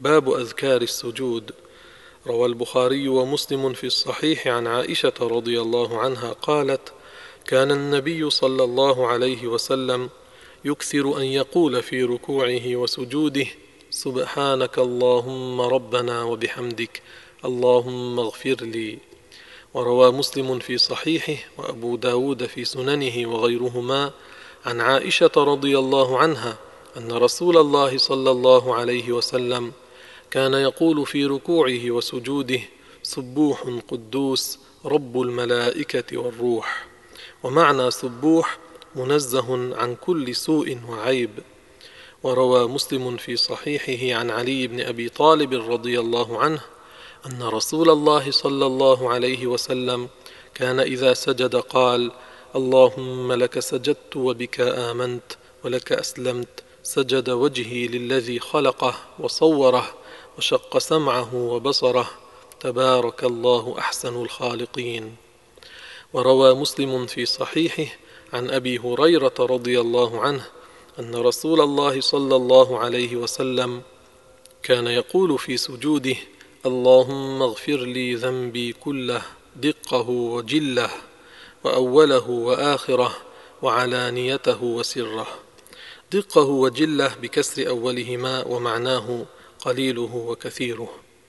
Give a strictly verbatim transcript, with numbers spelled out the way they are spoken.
باب أذكار السجود. روى البخاري ومسلم في الصحيح عن عائشة رضي الله عنها قالت: كان النبي صلى الله عليه وسلم يكثر أن يقول في ركوعه وسجوده: سبحانك اللهم ربنا وبحمدك اللهم اغفر لي. وروى مسلم في صحيحه وأبو داود في سننه وغيرهما عن عائشة رضي الله عنها أن رسول الله صلى الله عليه وسلم كان يقول في ركوعه وسجوده: سبوح قدوس رب الملائكة والروح. ومعنى سبوح منزه عن كل سوء وعيب. وروى مسلم في صحيحه عن علي بن أبي طالب رضي الله عنه أن رسول الله صلى الله عليه وسلم كان إذا سجد قال: اللهم لك سجدت وبك آمنت ولك أسلمت، سجد وجهي للذي خلقه وصوره وشق سمعه وبصره، تبارك الله أحسن الخالقين. وروى مسلم في صحيحه عن أبي هريرة رضي الله عنه أن رسول الله صلى الله عليه وسلم كان يقول في سجوده: اللهم اغفر لي ذنبي كله دقه وجله وأوله وآخره وعلانيته وسره. دقه وجله بكسر أولهما ومعناه قليله وكثيره.